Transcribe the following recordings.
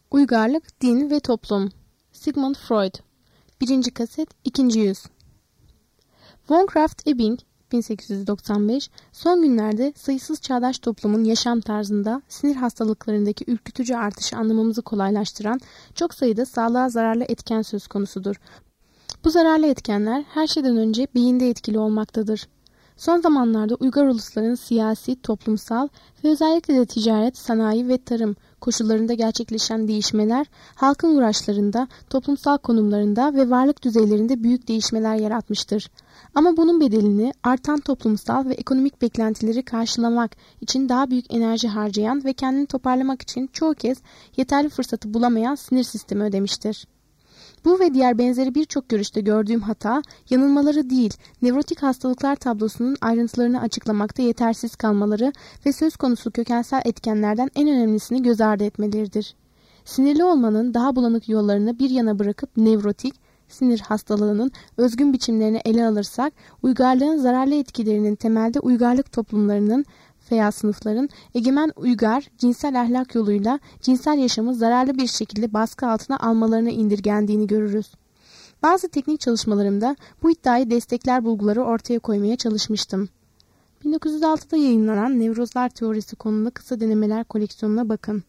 Uygarlık, Din ve Toplum. Sigmund Freud. 1. kaset, 2. yüz. Von Krafft-Ebing 1895 son günlerde sayısız çağdaş toplumun yaşam tarzında sinir hastalıklarındaki ürkütücü artışı anlamamızı kolaylaştıran çok sayıda sağlığa zararlı etken söz konusudur. Bu zararlı etkenler her şeyden önce beyinde etkili olmaktadır. Son zamanlarda uygar ulusların siyasi, toplumsal ve özellikle de ticaret, sanayi ve tarım koşullarında gerçekleşen değişmeler, halkın uğraşlarında, toplumsal konumlarında ve varlık düzeylerinde büyük değişmeler yaratmıştır. Ama bunun bedelini artan toplumsal ve ekonomik beklentileri karşılamak için daha büyük enerji harcayan ve kendini toparlamak için çoğu kez yeterli fırsatı bulamayan sinir sistemi ödemiştir. Bu ve diğer benzeri birçok görüşte gördüğüm hata, yanılmaları değil, nevrotik hastalıklar tablosunun ayrıntılarını açıklamakta yetersiz kalmaları ve söz konusu kökensel etkenlerden en önemlisini göz ardı etmeleridir. Sinirli olmanın daha bulanık yollarını bir yana bırakıp nevrotik, sinir hastalığının özgün biçimlerini ele alırsak, uygarlığın zararlı etkilerinin temelde uygarlık toplumlarının veya sınıfların egemen uygar cinsel ahlak yoluyla cinsel yaşamı zararlı bir şekilde baskı altına almalarına indirgendiğini görürüz. Bazı teknik çalışmalarımda bu iddiayı destekler bulguları ortaya koymaya çalışmıştım. 1906'da yayınlanan Nevrozlar Teorisi konulu kısa denemeler koleksiyonuna bakın.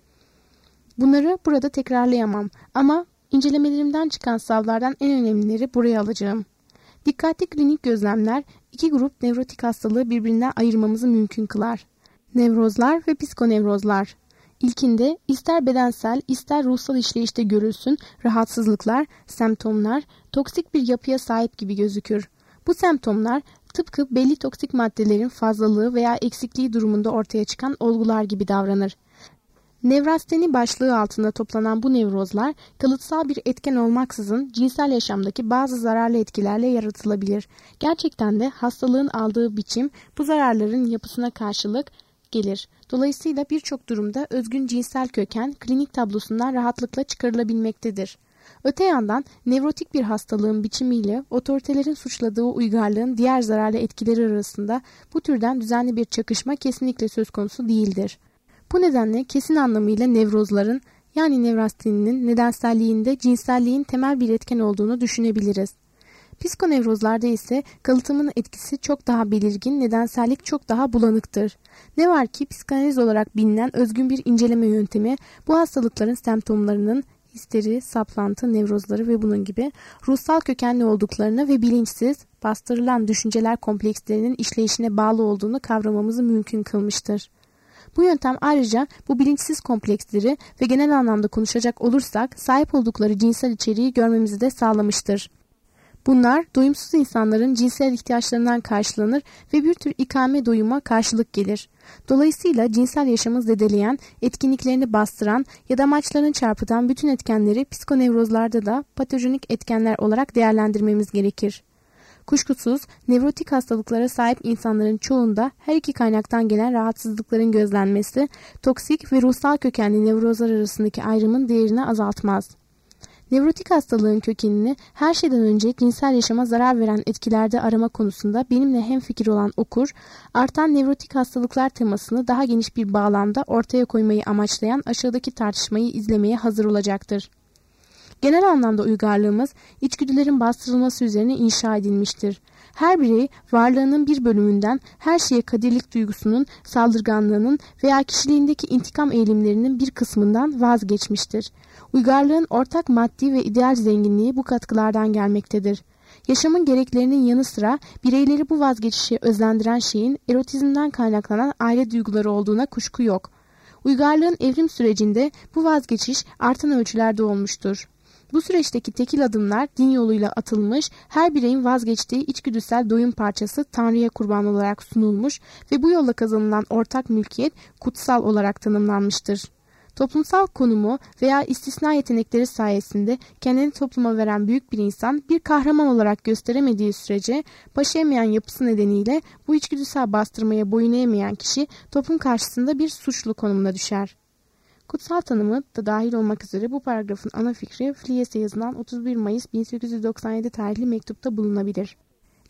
Bunları burada tekrarlayamam ama incelemelerimden çıkan savlardan en önemlileri buraya alacağım. Dikkatli klinik gözlemler iki grup nevrotik hastalığı birbirinden ayırmamızı mümkün kılar. Nevrozlar ve psikonevrozlar. İlkinde ister bedensel ister ruhsal işleyişte görülsün rahatsızlıklar, semptomlar toksik bir yapıya sahip gibi gözükür. Bu semptomlar tıpkı belli toksik maddelerin fazlalığı veya eksikliği durumunda ortaya çıkan olgular gibi davranır. Nevrasteni başlığı altında toplanan bu nevrozlar kalıtsal bir etken olmaksızın cinsel yaşamdaki bazı zararlı etkilerle yaratılabilir. Gerçekten de hastalığın aldığı biçim bu zararların yapısına karşılık gelir. Dolayısıyla birçok durumda özgün cinsel köken klinik tablosundan rahatlıkla çıkarılabilmektedir. Öte yandan nevrotik bir hastalığın biçimiyle otoritelerin suçladığı uygarlığın diğer zararlı etkileri arasında bu türden düzenli bir çakışma kesinlikle söz konusu değildir. Bu nedenle kesin anlamıyla nevrozların yani nevrasteninin nedenselliğinde cinselliğin temel bir etken olduğunu düşünebiliriz. Psikonevrozlarda ise kalıtımın etkisi çok daha belirgin, nedensellik çok daha bulanıktır. Ne var ki psikanaliz olarak bilinen özgün bir inceleme yöntemi bu hastalıkların semptomlarının histeri, saplantı, nevrozları ve bunun gibi ruhsal kökenli olduklarını ve bilinçsiz, bastırılan düşünceler komplekslerinin işleyişine bağlı olduğunu kavramamızı mümkün kılmıştır. Bu yöntem ayrıca bu bilinçsiz kompleksleri ve genel anlamda konuşacak olursak sahip oldukları cinsel içeriği görmemizi de sağlamıştır. Bunlar doyumsuz insanların cinsel ihtiyaçlarından karşılanır ve bir tür ikame doyuma karşılık gelir. Dolayısıyla cinsel yaşamı zedeleyen, etkinliklerini bastıran ya da amaçlarını çarpıtan bütün etkenleri psikonevrozlarda da patojenik etkenler olarak değerlendirmemiz gerekir. Kuşkusuz nevrotik hastalıklara sahip insanların çoğunda her iki kaynaktan gelen rahatsızlıkların gözlenmesi, toksik ve ruhsal kökenli nevrozlar arasındaki ayrımın değerini azaltmaz. Nevrotik hastalığın kökenini her şeyden önce cinsel yaşama zarar veren etkilerde arama konusunda benimle hemfikir olan okur, artan nevrotik hastalıklar temasını daha geniş bir bağlamda ortaya koymayı amaçlayan aşağıdaki tartışmayı izlemeye hazır olacaktır. Genel anlamda uygarlığımız içgüdülerin bastırılması üzerine inşa edilmiştir. Her birey varlığının bir bölümünden her şeye kadirlik duygusunun, saldırganlığının veya kişiliğindeki intikam eğilimlerinin bir kısmından vazgeçmiştir. Uygarlığın ortak maddi ve ideal zenginliği bu katkılardan gelmektedir. Yaşamın gereklerinin yanı sıra bireyleri bu vazgeçişe özendiren şeyin erotizmden kaynaklanan aile duyguları olduğuna kuşku yok. Uygarlığın evrim sürecinde bu vazgeçiş artan ölçülerde olmuştur. Bu süreçteki tekil adımlar din yoluyla atılmış, her bireyin vazgeçtiği içgüdüsel doyum parçası Tanrı'ya kurban olarak sunulmuş ve bu yolla kazanılan ortak mülkiyet kutsal olarak tanımlanmıştır. Toplumsal konumu veya istisna yetenekleri sayesinde kendini topluma veren büyük bir insan bir kahraman olarak gösteremediği sürece başaramayan yapısı nedeniyle bu içgüdüsel bastırmaya boyun eğmeyen kişi toplum karşısında bir suçlu konumuna düşer. Kutsal tanımı da dahil olmak üzere bu paragrafın ana fikri Flies'e yazılan 31 Mayıs 1897 tarihli mektupta bulunabilir.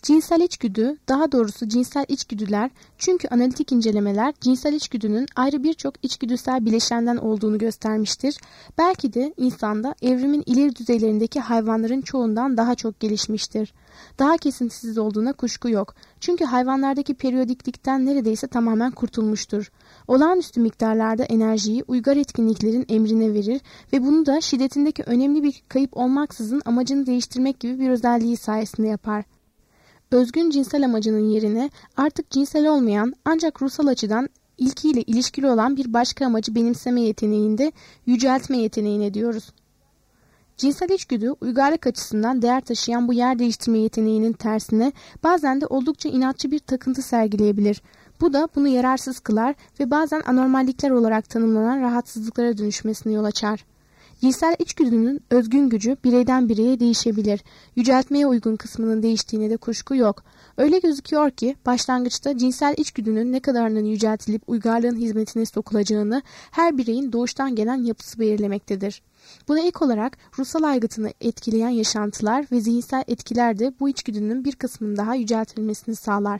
Cinsel içgüdü, daha doğrusu cinsel içgüdüler, çünkü analitik incelemeler cinsel içgüdünün ayrı birçok içgüdüsel bileşenden olduğunu göstermiştir. Belki de insanda evrimin ileri düzeylerindeki hayvanların çoğundan daha çok gelişmiştir. Daha kesintisiz olduğuna kuşku yok. Çünkü hayvanlardaki periyodiklikten neredeyse tamamen kurtulmuştur. Olağanüstü miktarlarda enerjiyi uygar etkinliklerin emrine verir ve bunu da şiddetindeki önemli bir kayıp olmaksızın amacını değiştirmek gibi bir özelliği sayesinde yapar. Özgün cinsel amacının yerine artık cinsel olmayan ancak ruhsal açıdan ilkiyle ilişkili olan bir başka amacı benimseme yeteneğinde yüceltme yeteneğine diyoruz. Cinsel içgüdü uygarlık açısından değer taşıyan bu yer değiştirme yeteneğinin tersine bazen de oldukça inatçı bir takıntı sergileyebilir. Bu da bunu yararsız kılar ve bazen anormallikler olarak tanımlanan rahatsızlıklara dönüşmesine yol açar. Cinsel içgüdünün özgün gücü bireyden bireye değişebilir. Yüceltmeye uygun kısmının değiştiğine de kuşku yok. Öyle gözüküyor ki başlangıçta cinsel içgüdünün ne kadarının yüceltilip uygarlığın hizmetine sokulacağını her bireyin doğuştan gelen yapısı belirlemektedir. Buna ek olarak ruhsal aygıtını etkileyen yaşantılar ve zihinsel etkiler de bu içgüdünün bir kısmının daha yüceltilmesini sağlar.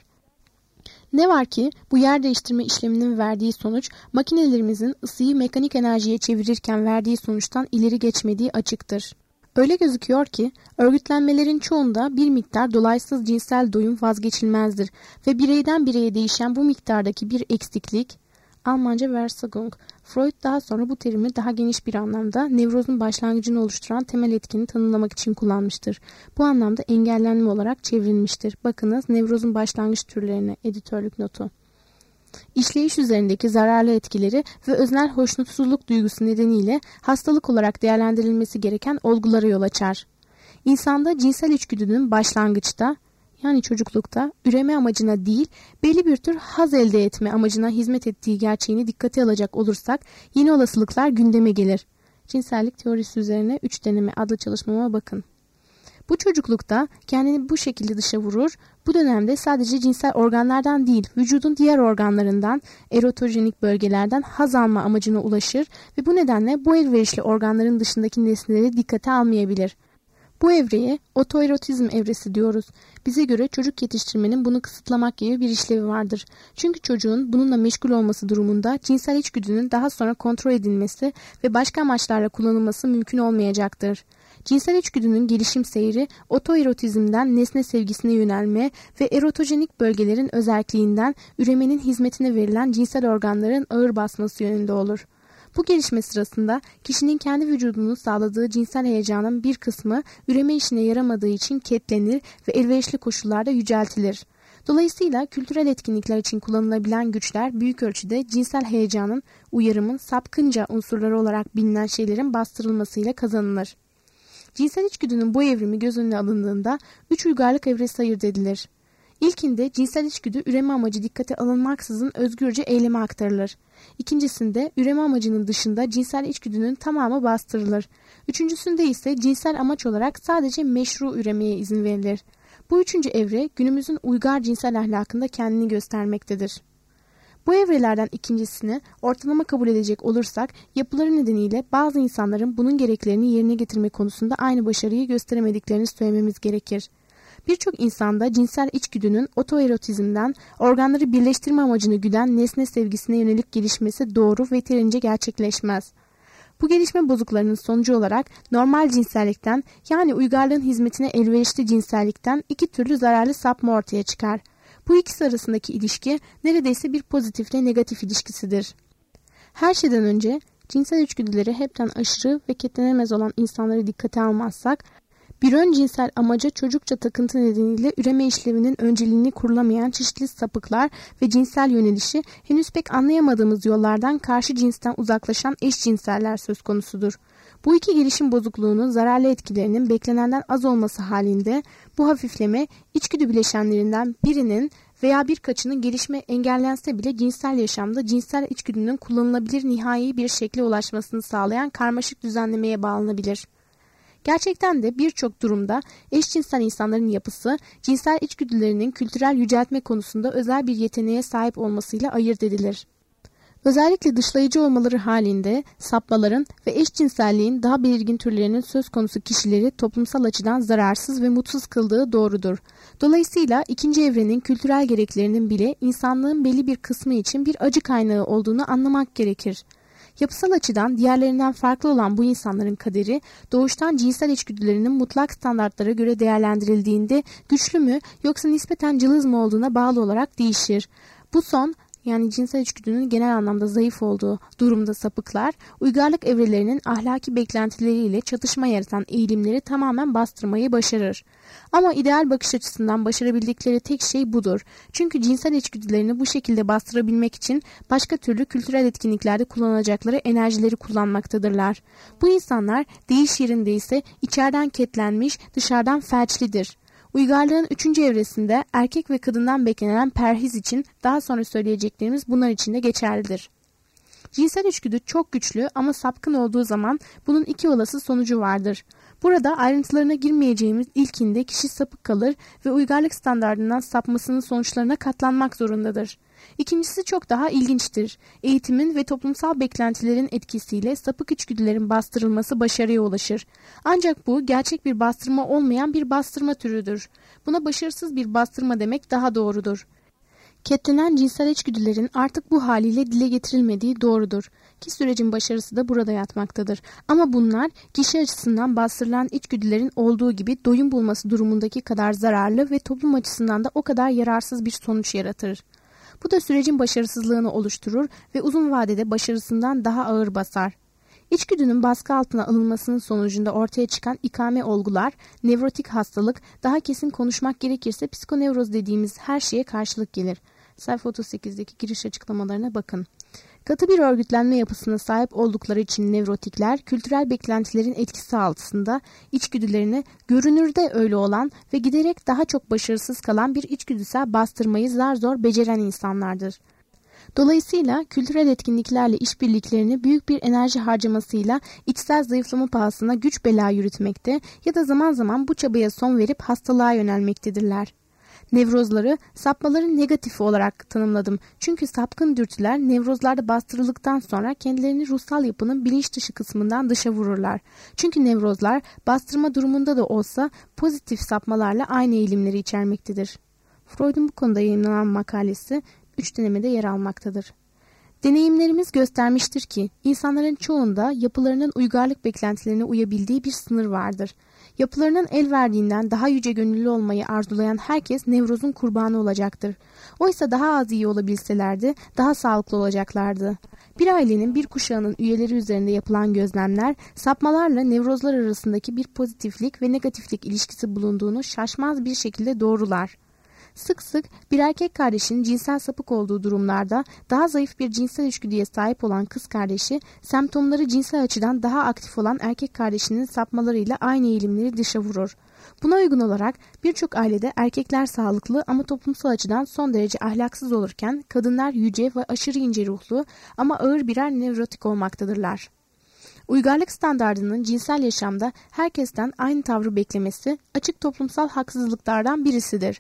Ne var ki bu yer değiştirme işleminin verdiği sonuç makinelerimizin ısıyı mekanik enerjiye çevirirken verdiği sonuçtan ileri geçmediği açıktır. Öyle gözüküyor ki örgütlenmelerin çoğunda bir miktar dolaysız cinsel doyum vazgeçilmezdir ve bireyden bireye değişen bu miktardaki bir eksiklik, Almanca Versagung, Freud daha sonra bu terimi daha geniş bir anlamda nevrozun başlangıcını oluşturan temel etkini tanımlamak için kullanmıştır. Bu anlamda engellenme olarak çevrilmiştir. Bakınız nevrozun başlangıç türlerine editörlük notu. İşleyiş üzerindeki zararlı etkileri ve öznel hoşnutsuzluk duygusu nedeniyle hastalık olarak değerlendirilmesi gereken olgulara yol açar. İnsanda cinsel içgüdünün başlangıçta, yani çocuklukta üreme amacına değil, belli bir tür haz elde etme amacına hizmet ettiği gerçeğini dikkate alacak olursak yeni olasılıklar gündeme gelir. Cinsellik teorisi üzerine 3 deneme adlı çalışmama bakın. Bu çocuklukta kendini bu şekilde dışa vurur, bu dönemde sadece cinsel organlardan değil, vücudun diğer organlarından, erotojenik bölgelerden haz alma amacına ulaşır ve bu nedenle bu elverişli organların dışındaki nesneleri dikkate almayabilir. Bu evreye otoerotizm evresi diyoruz. Bize göre çocuk yetiştirmenin bunu kısıtlamak gibi bir işlevi vardır. Çünkü çocuğun bununla meşgul olması durumunda cinsel içgüdünün daha sonra kontrol edilmesi ve başka amaçlarla kullanılması mümkün olmayacaktır. Cinsel içgüdünün gelişim seyri otoerotizmden nesne sevgisine yönelme ve erotojenik bölgelerin özerkliğinden üremenin hizmetine verilen cinsel organların ağır basması yönünde olur. Bu gelişme sırasında kişinin kendi vücudunu sağladığı cinsel heyecanın bir kısmı üreme işine yaramadığı için ketlenir ve elverişli koşullarda yüceltilir. Dolayısıyla kültürel etkinlikler için kullanılabilen güçler büyük ölçüde cinsel heyecanın, uyarımın sapkınca unsurları olarak bilinen şeylerin bastırılmasıyla kazanılır. Cinsel içgüdünün bu evrimi göz önüne alındığında 3 uygarlık evresi ayırt edilir. İlkinde cinsel içgüdü üreme amacı dikkate alınmaksızın özgürce eyleme aktarılır. İkincisinde üreme amacının dışında cinsel içgüdünün tamamı bastırılır. Üçüncüsünde ise cinsel amaç olarak sadece meşru üremeye izin verilir. Bu üçüncü evre günümüzün uygar cinsel ahlakında kendini göstermektedir. Bu evrelerden ikincisini ortalama kabul edecek olursak yapıları nedeniyle bazı insanların bunun gereklerini yerine getirme konusunda aynı başarıyı gösteremediklerini söylememiz gerekir. Birçok insanda cinsel içgüdünün otoerotizmden organları birleştirme amacını güden nesne sevgisine yönelik gelişmesi doğru ve yeterince gerçekleşmez. Bu gelişme bozuklarının sonucu olarak normal cinsellikten, yani uygarlığın hizmetine elverişli cinsellikten iki türlü zararlı sapma ortaya çıkar. Bu ikisi arasındaki ilişki neredeyse bir pozitifle negatif ilişkisidir. Her şeyden önce cinsel içgüdüleri hepten aşırı ve ketlenemez olan insanları dikkate almazsak, bir ön cinsel amaca çocukça takıntı nedeniyle üreme işlevinin önceliğini kurulamayan çeşitli sapıklar ve cinsel yönelişi henüz pek anlayamadığımız yollardan karşı cinsten uzaklaşan eşcinseller söz konusudur. Bu iki gelişim bozukluğunun zararlı etkilerinin beklenenden az olması halinde bu hafifleme içgüdü bileşenlerinden birinin veya birkaçının gelişme engellense bile cinsel yaşamda cinsel içgüdünün kullanılabilir nihai bir şekle ulaşmasını sağlayan karmaşık düzenlemeye bağlanabilir. Gerçekten de birçok durumda eşcinsel insanların yapısı cinsel içgüdülerinin kültürel yüceltme konusunda özel bir yeteneğe sahip olmasıyla ayırt edilir. Özellikle dışlayıcı olmaları halinde sapmaların ve eşcinselliğin daha belirgin türlerinin söz konusu kişileri toplumsal açıdan zararsız ve mutsuz kıldığı doğrudur. Dolayısıyla ikinci evrenin kültürel gereklerinin bile insanlığın belli bir kısmı için bir acı kaynağı olduğunu anlamak gerekir. Yapısal açıdan diğerlerinden farklı olan bu insanların kaderi, doğuştan cinsel içgüdülerinin mutlak standartlara göre değerlendirildiğinde güçlü mü yoksa nispeten cılız mı olduğuna bağlı olarak değişir. Bu son, yani cinsel içgüdünün genel anlamda zayıf olduğu durumda sapıklar, uygarlık evrelerinin ahlaki beklentileriyle çatışma yaratan eğilimleri tamamen bastırmayı başarır. Ama ideal bakış açısından başarabildikleri tek şey budur. Çünkü cinsel içgüdülerini bu şekilde bastırabilmek için başka türlü kültürel etkinliklerde kullanacakları enerjileri kullanmaktadırlar. Bu insanlar deyiş yerinde ise içeriden ketlenmiş, dışarıdan felçlidir. Uygarlığın 3. evresinde erkek ve kadından beklenen perhiz için daha sonra söyleyeceklerimiz bunlar için de geçerlidir. Cinsel içgüdü çok güçlü ama sapkın olduğu zaman bunun iki olası sonucu vardır. Burada ayrıntılarına girmeyeceğimiz ilkinde kişi sapık kalır ve uygarlık standardından sapmasının sonuçlarına katlanmak zorundadır. İkincisi çok daha ilginçtir. Eğitimin ve toplumsal beklentilerin etkisiyle sapık içgüdülerin bastırılması başarıya ulaşır. Ancak bu gerçek bir bastırma olmayan bir bastırma türüdür. Buna başarısız bir bastırma demek daha doğrudur. Ketlenen cinsel içgüdülerin artık bu haliyle dile getirilmediği doğrudur ki sürecin başarısı da burada yatmaktadır. Ama bunlar kişi açısından bastırılan içgüdülerin olduğu gibi doyum bulması durumundaki kadar zararlı ve toplum açısından da o kadar yararsız bir sonuç yaratır. Bu da sürecin başarısızlığını oluşturur ve uzun vadede başarısından daha ağır basar. İçgüdünün baskı altına alınmasının sonucunda ortaya çıkan ikame olgular, nevrotik hastalık, daha kesin konuşmak gerekirse psikonevroz dediğimiz her şeye karşılık gelir. Sayfa 38'deki giriş açıklamalarına bakın. Katı bir örgütlenme yapısına sahip oldukları için nevrotikler, kültürel beklentilerin etkisi altında içgüdülerini görünürde öyle olan ve giderek daha çok başarısız kalan bir içgüdüsel bastırmayı zar zor beceren insanlardır. Dolayısıyla kültürel etkinliklerle işbirliklerini büyük bir enerji harcamasıyla içsel zayıflama pahasına güç bela yürütmekte ya da zaman zaman bu çabaya son verip hastalığa yönelmektedirler. Nevrozları sapmaların negatifi olarak tanımladım. Çünkü sapkın dürtüler nevrozlarda bastırıldıktan sonra kendilerini ruhsal yapının bilinç dışı kısmından dışa vururlar. Çünkü nevrozlar bastırma durumunda da olsa pozitif sapmalarla aynı eğilimleri içermektedir. Freud'un bu konuda yayınlanan makalesi 3 denemede yer almaktadır. Deneyimlerimiz göstermiştir ki insanların çoğunda yapılarının uygarlık beklentilerine uyabildiği bir sınır vardır. Yapılarının el verdiğinden daha yüce gönüllü olmayı arzulayan herkes nevrozun kurbanı olacaktır. Oysa daha az iyi olabilselerdi daha sağlıklı olacaklardı. Bir ailenin bir kuşağının üyeleri üzerinde yapılan gözlemler sapmalarla nevrozlar arasındaki bir pozitiflik ve negatiflik ilişkisi bulunduğunu şaşmaz bir şekilde doğrular. Sık sık bir erkek kardeşin cinsel sapık olduğu durumlarda daha zayıf bir cinsel içgüdüye sahip olan kız kardeşi, semptomları cinsel açıdan daha aktif olan erkek kardeşinin sapmalarıyla aynı eğilimleri dışa vurur. Buna uygun olarak birçok ailede erkekler sağlıklı ama toplumsal açıdan son derece ahlaksız olurken kadınlar yüce ve aşırı ince ruhlu ama ağır birer nevrotik olmaktadırlar. Uygarlık standardının cinsel yaşamda herkesten aynı tavrı beklemesi açık toplumsal haksızlıklardan birisidir.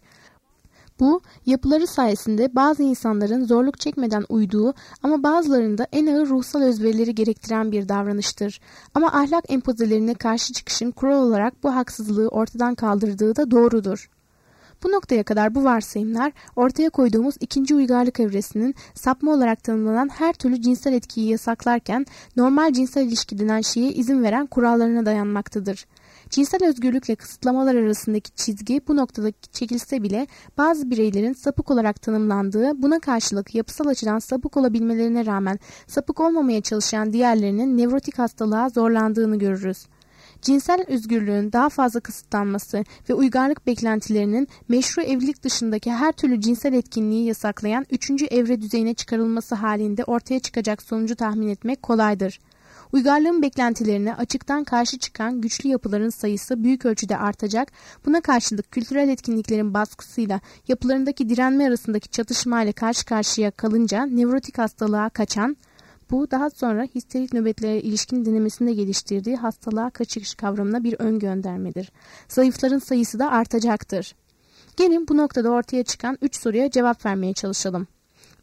Bu, yapıları sayesinde bazı insanların zorluk çekmeden uyduğu ama bazılarında en ağır ruhsal özverileri gerektiren bir davranıştır. Ama ahlak empozelerine karşı çıkışın kural olarak bu haksızlığı ortadan kaldırdığı da doğrudur. Bu noktaya kadar bu varsayımlar ortaya koyduğumuz ikinci uygarlık evresinin sapma olarak tanımlanan her türlü cinsel etkiyi yasaklarken normal cinsel ilişki denen şeye izin veren kurallarına dayanmaktadır. Cinsel özgürlükle kısıtlamalar arasındaki çizgi bu noktada çekilse bile bazı bireylerin sapık olarak tanımlandığı, buna karşılık yapısal açıdan sapık olabilmelerine rağmen sapık olmamaya çalışan diğerlerinin nevrotik hastalığa zorlandığını görürüz. Cinsel özgürlüğün daha fazla kısıtlanması ve uygarlık beklentilerinin meşru evlilik dışındaki her türlü cinsel etkinliği yasaklayan 3. evre düzeyine çıkarılması halinde ortaya çıkacak sonucu tahmin etmek kolaydır. Uygarlığın beklentilerine açıktan karşı çıkan güçlü yapıların sayısı büyük ölçüde artacak, buna karşılık kültürel etkinliklerin baskısıyla yapılarındaki direnme arasındaki çatışmayla karşı karşıya kalınca nevrotik hastalığa kaçan, bu daha sonra histerik nöbetlere ilişkin denemesinde geliştirdiği hastalığa kaçış kavramına bir ön göndermedir. Zayıfların sayısı da artacaktır. Gelin bu noktada ortaya çıkan 3 soruya cevap vermeye çalışalım.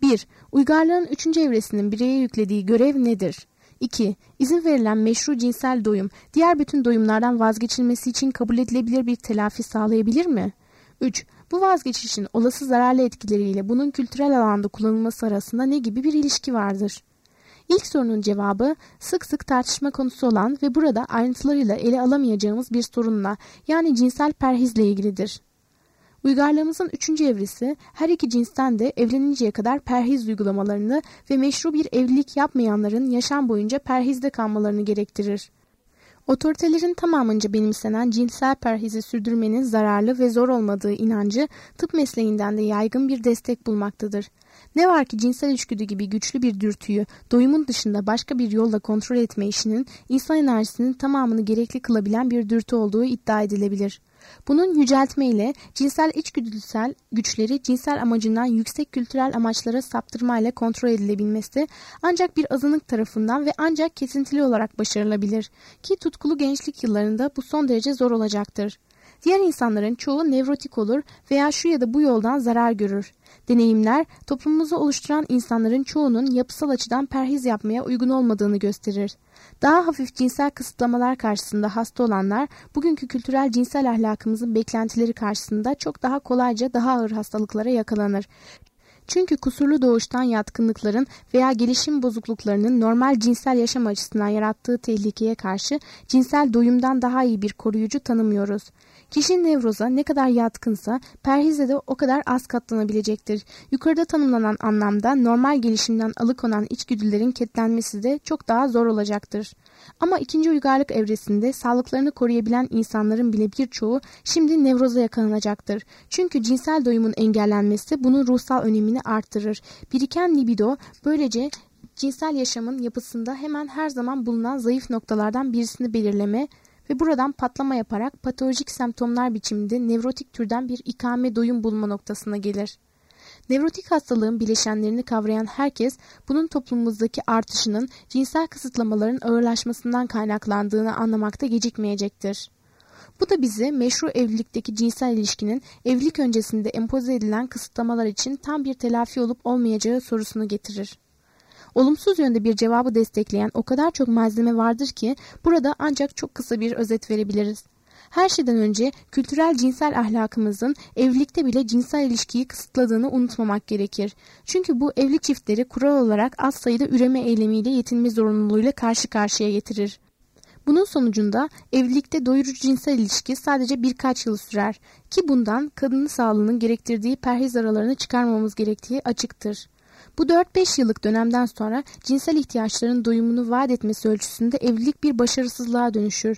1. Uygarlığın 3. evresinin bireye yüklediği görev nedir? 2. İzin verilen meşru cinsel doyum, diğer bütün doyumlardan vazgeçilmesi için kabul edilebilir bir telafi sağlayabilir mi? 3. Bu vazgeçişin olası zararlı etkileriyle bunun kültürel alanda kullanılması arasında ne gibi bir ilişki vardır? İlk sorunun cevabı sık sık tartışma konusu olan ve burada ayrıntılarıyla ele alamayacağımız bir sorunla, yani cinsel perhizle ilgilidir. Uygarlığımızın 3. evresi her iki cinsten de evleninceye kadar perhiz uygulamalarını ve meşru bir evlilik yapmayanların yaşam boyunca perhizde kalmalarını gerektirir. Otoritelerin tamamınca benimsenen cinsel perhizi sürdürmenin zararlı ve zor olmadığı inancı tıp mesleğinden de yaygın bir destek bulmaktadır. Ne var ki cinsel içgüdü gibi güçlü bir dürtüyü doyumun dışında başka bir yolla kontrol etme işinin insan enerjisinin tamamını gerekli kılabilen bir dürtü olduğu iddia edilebilir. Bunun yüceltme ile cinsel içgüdüsel güçleri cinsel amacından yüksek kültürel amaçlara saptırmayla kontrol edilebilmesi ancak bir azınlık tarafından ve ancak kesintili olarak başarılabilir ki tutkulu gençlik yıllarında bu son derece zor olacaktır. Diğer insanların çoğu nevrotik olur veya şu ya da bu yoldan zarar görür. Deneyimler toplumumuzu oluşturan insanların çoğunun yapısal açıdan perhiz yapmaya uygun olmadığını gösterir. Daha hafif cinsel kısıtlamalar karşısında hasta olanlar bugünkü kültürel cinsel ahlakımızın beklentileri karşısında çok daha kolayca daha ağır hastalıklara yakalanır. Çünkü kusurlu doğuştan yatkınlıkların veya gelişim bozukluklarının normal cinsel yaşam açısından yarattığı tehlikeye karşı cinsel doyumdan daha iyi bir koruyucu tanımıyoruz. Kişi nevroza ne kadar yatkınsa perhize de o kadar az katlanabilecektir. Yukarıda tanımlanan anlamda normal gelişimden alıkonan içgüdülerin ketlenmesi de çok daha zor olacaktır. Ama 2. uygarlık evresinde sağlıklarını koruyabilen insanların bile birçoğu şimdi nevroza yakalanacaktır. Çünkü cinsel doyumun engellenmesi bunun ruhsal önemini arttırır. Biriken libido böylece cinsel yaşamın yapısında hemen her zaman bulunan zayıf noktalardan birisini belirleme ve buradan patlama yaparak patolojik semptomlar biçiminde nevrotik türden bir ikame doyum bulma noktasına gelir. Nevrotik hastalığın bileşenlerini kavrayan herkes bunun toplumumuzdaki artışının cinsel kısıtlamaların ağırlaşmasından kaynaklandığını anlamakta gecikmeyecektir. Bu da bizi meşru evlilikteki cinsel ilişkinin evlilik öncesinde empoze edilen kısıtlamalar için tam bir telafi olup olmayacağı sorusunu getirir. Olumsuz yönde bir cevabı destekleyen o kadar çok malzeme vardır ki burada ancak çok kısa bir özet verebiliriz. Her şeyden önce kültürel cinsel ahlakımızın evlilikte bile cinsel ilişkiyi kısıtladığını unutmamak gerekir. Çünkü bu evli çiftleri kural olarak az sayıda üreme eylemiyle yetinme zorunluluğuyla karşı karşıya getirir. Bunun sonucunda evlilikte doyurucu cinsel ilişki sadece birkaç yıl sürer ki bundan kadının sağlığının gerektirdiği perhiz aralarını çıkarmamız gerektiği açıktır. Bu 4-5 yıllık dönemden sonra cinsel ihtiyaçların doyumunu vaat etmesi ölçüsünde evlilik bir başarısızlığa dönüşür.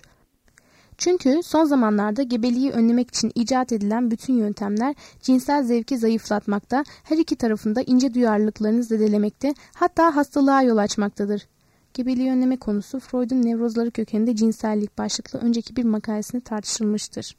Çünkü son zamanlarda gebeliği önlemek için icat edilen bütün yöntemler cinsel zevki zayıflatmakta, her iki tarafında ince duyarlılıklarını zedelemekte, hatta hastalığa yol açmaktadır. Gebeliği önleme konusu Freud'un Nevrozları Kökeninde Cinsellik başlıklı önceki bir makalesinde tartışılmıştır.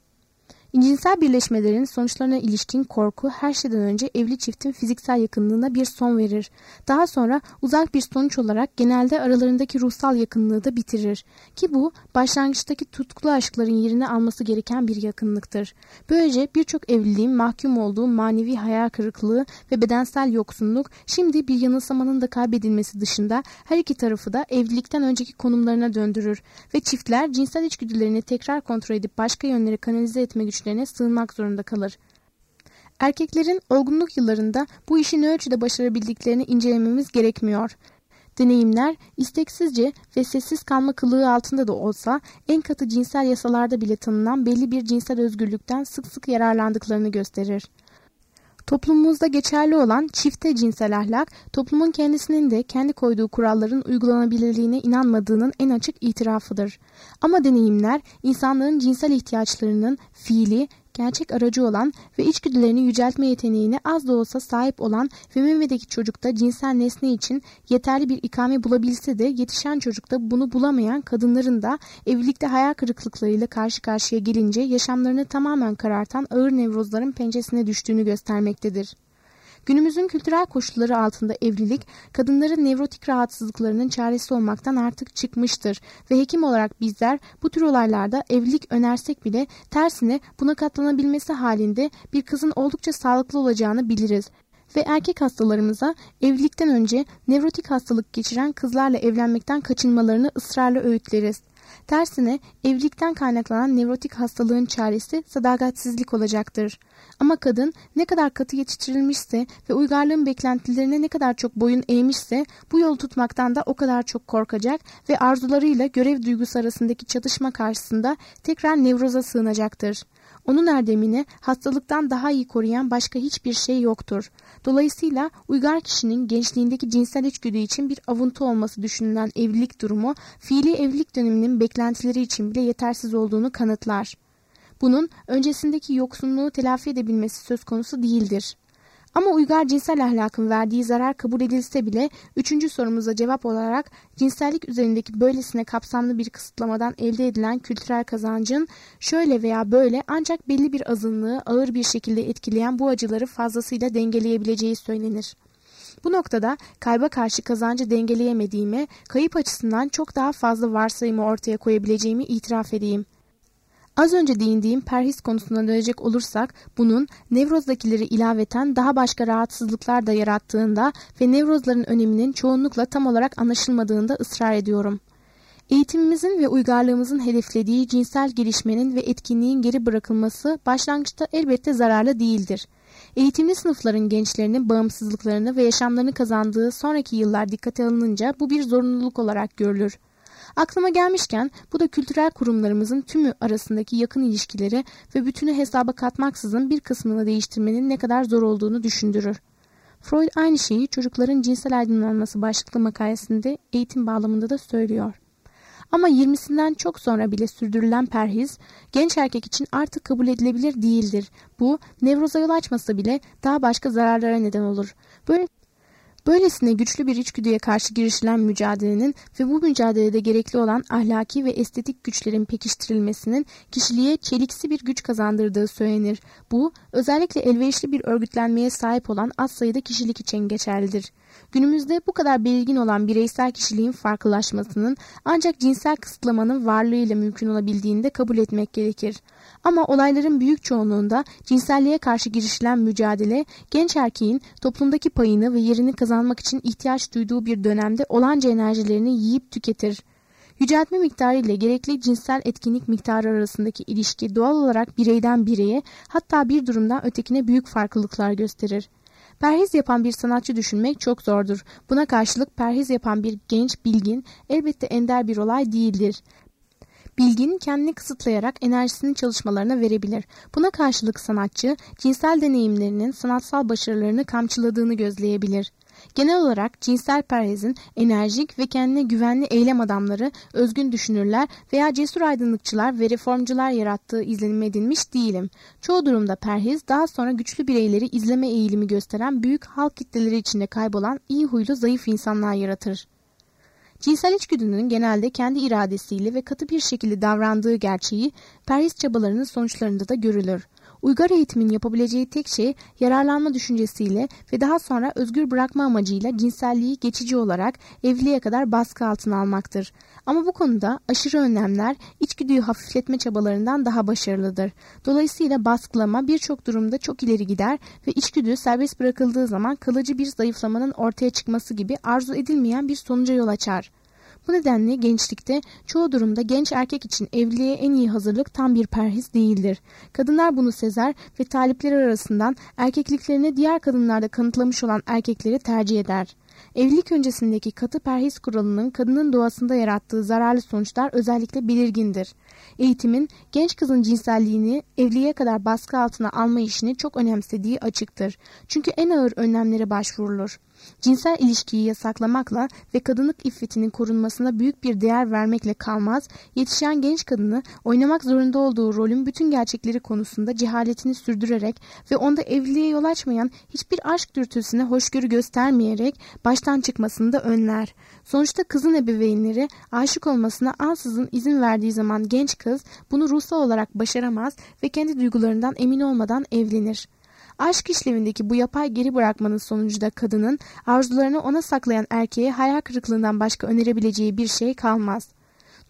Cinsel birleşmelerin sonuçlarına ilişkin korku her şeyden önce evli çiftin fiziksel yakınlığına bir son verir. Daha sonra uzak bir sonuç olarak genelde aralarındaki ruhsal yakınlığı da bitirir. Ki bu başlangıçtaki tutkulu aşkların yerini alması gereken bir yakınlıktır. Böylece birçok evliliğin mahkum olduğu manevi hayal kırıklığı ve bedensel yoksunluk şimdi bir yanılsamanın da kaybedilmesi dışında her iki tarafı da evlilikten önceki konumlarına döndürür ve çiftler cinsel içgüdülerini tekrar kontrol edip başka yönlere kanalize etme güçlerine sığınmak zorunda kalır. Erkeklerin olgunluk yıllarında bu işi ne ölçüde başarabildiklerini incelememiz gerekmiyor. Deneyimler isteksizce ve sessiz kalma kılığı altında da olsa en katı cinsel yasalarda bile tanınan belli bir cinsel özgürlükten sık sık yararlandıklarını gösterir. Toplumumuzda geçerli olan çifte cinsel ahlak, toplumun kendisinin de kendi koyduğu kuralların uygulanabilirliğine inanmadığının en açık itirafıdır. Ama deneyimler, insanların cinsel ihtiyaçlarının fiili, gerçek aracı olan ve içgüdülerini yüceltme yeteneğine az da olsa sahip olan ve memedeki çocukta cinsel nesne için yeterli bir ikame bulabilse de yetişen çocukta bunu bulamayan kadınların da evlilikte hayal kırıklıklarıyla karşı karşıya gelince yaşamlarını tamamen karartan ağır nevrozların pençesine düştüğünü göstermektedir. Günümüzün kültürel koşulları altında evlilik, kadınların nevrotik rahatsızlıklarının çaresi olmaktan artık çıkmıştır ve hekim olarak bizler bu tür olaylarda evlilik önersek bile tersine buna katlanabilmesi halinde bir kızın oldukça sağlıklı olacağını biliriz. ve erkek hastalarımıza evlilikten önce nevrotik hastalık geçiren kızlarla evlenmekten kaçınmalarını ısrarla öğütleriz. Tersine evlilikten kaynaklanan nevrotik hastalığın çaresi sadakatsizlik olacaktır. Ama kadın ne kadar katı yetiştirilmişse ve uygarlığın beklentilerine ne kadar çok boyun eğmişse bu yolu tutmaktan da o kadar çok korkacak ve arzularıyla görev duygusu arasındaki çatışma karşısında tekrar nevroza sığınacaktır. Onun erdemini hastalıktan daha iyi koruyan başka hiçbir şey yoktur. Dolayısıyla uygar kişinin gençliğindeki cinsel içgüdü için bir avuntu olması düşünülen evlilik durumu, fiili evlilik döneminin beklentileri için bile yetersiz olduğunu kanıtlar. Bunun öncesindeki yoksunluğu telafi edebilmesi söz konusu değildir. Ama uygar cinsel ahlakın verdiği zarar kabul edilse bile 3. sorumuza cevap olarak cinsellik üzerindeki böylesine kapsamlı bir kısıtlamadan elde edilen kültürel kazancın şöyle veya böyle ancak belli bir azınlığı ağır bir şekilde etkileyen bu acıları fazlasıyla dengeleyebileceği söylenir. Bu noktada kayba karşı kazancı dengeleyemediğimi, kayıp açısından çok daha fazla varsayımı ortaya koyabileceğimi itiraf edeyim. Az önce değindiğim perhis konusuna dönecek olursak bunun nevrozdakileri ilaveten daha başka rahatsızlıklar da yarattığında ve nevrozların öneminin çoğunlukla tam olarak anlaşılmadığında ısrar ediyorum. Eğitimimizin ve uygarlığımızın hedeflediği cinsel gelişmenin ve etkinliğin geri bırakılması başlangıçta elbette zararlı değildir. Eğitimli sınıfların gençlerinin bağımsızlıklarını ve yaşamlarını kazandığı sonraki yıllar dikkate alınınca bu bir zorunluluk olarak görülür. Aklıma gelmişken bu da kültürel kurumlarımızın tümü arasındaki yakın ilişkileri ve bütünü hesaba katmaksızın bir kısmını değiştirmenin ne kadar zor olduğunu düşündürür. Freud aynı şeyi çocukların cinsel aydınlanması başlıklı makalesinde eğitim bağlamında da söylüyor. Ama 20'sinden çok sonra bile sürdürülen perhiz genç erkek için artık kabul edilebilir değildir. Bu nevroza yol açmasa bile daha başka zararlara neden olur. Böylesine güçlü bir içgüdüye karşı girişilen mücadelenin ve bu mücadelede gerekli olan ahlaki ve estetik güçlerin pekiştirilmesinin kişiliğe çeliksi bir güç kazandırdığı söylenir. Bu özellikle elverişli bir örgütlenmeye sahip olan az sayıda kişilik için geçerlidir. Günümüzde bu kadar belirgin olan bireysel kişiliğin farklılaşmasının ancak cinsel kısıtlamanın varlığıyla mümkün olabildiğini de kabul etmek gerekir. Ama olayların büyük çoğunluğunda cinselliğe karşı girişilen mücadele, genç erkeğin toplumdaki payını ve yerini kazanmak için ihtiyaç duyduğu bir dönemde olanca enerjilerini yiyip tüketir. Yüceltme miktarı ile gerekli cinsel etkinlik miktarı arasındaki ilişki doğal olarak bireyden bireye, hatta bir durumdan ötekine büyük farklılıklar gösterir. Perhiz yapan bir sanatçı düşünmek çok zordur. Buna karşılık perhiz yapan bir genç bilgin elbette ender bir olay değildir. Bilgin kendini kısıtlayarak enerjisini çalışmalarına verebilir. Buna karşılık sanatçı cinsel deneyimlerinin sanatsal başarılarını kamçıladığını gözleyebilir. Genel olarak cinsel perhizin enerjik ve kendine güvenli eylem adamları, özgün düşünürler veya cesur aydınlıkçılar ve reformcular yarattığı izlenime edilmiş değilim. Çoğu durumda perhiz daha sonra güçlü bireyleri izleme eğilimi gösteren büyük halk kitleleri içinde kaybolan iyi huylu zayıf insanlar yaratır. Cinsel içgüdünün genelde kendi iradesiyle ve katı bir şekilde davrandığı gerçeği perhiz çabalarının sonuçlarında da görülür. Uygar eğitimin yapabileceği tek şey yararlanma düşüncesiyle ve daha sonra özgür bırakma amacıyla cinselliği geçici olarak evliliğe kadar baskı altına almaktır. Ama bu konuda aşırı önlemler içgüdüyü hafifletme çabalarından daha başarılıdır. Dolayısıyla baskılama birçok durumda çok ileri gider ve içgüdü serbest bırakıldığı zaman kalıcı bir zayıflamanın ortaya çıkması gibi arzu edilmeyen bir sonuca yol açar. Bu nedenle gençlikte çoğu durumda genç erkek için evliliğe en iyi hazırlık tam bir perhiz değildir. Kadınlar bunu sezer ve talipleri arasından erkekliklerini diğer kadınlarda kanıtlamış olan erkekleri tercih eder. Evlilik öncesindeki katı perhiz kuralının kadının doğasında yarattığı zararlı sonuçlar özellikle belirgindir. Eğitimin genç kızın cinselliğini evliliğe kadar baskı altına alma işini çok önemsediği açıktır. Çünkü en ağır önlemlere başvurulur. Cinsel ilişkiyi yasaklamakla ve kadınlık iffetinin korunmasına büyük bir değer vermekle kalmaz, yetişen genç kadını oynamak zorunda olduğu rolün bütün gerçekleri konusunda cehaletini sürdürerek ve onda evliliğe yol açmayan hiçbir aşk dürtüsüne hoşgörü göstermeyerek baştan çıkmasını da önler. Sonuçta kızın ebeveynleri aşık olmasına ansızın izin verdiği zaman genç kız bunu ruhsal olarak başaramaz ve kendi duygularından emin olmadan evlenir. Aşk işlevindeki bu yapay geri bırakmanın sonucu da kadının arzularını ona saklayan erkeğe hayal kırıklığından başka önerebileceği bir şey kalmaz.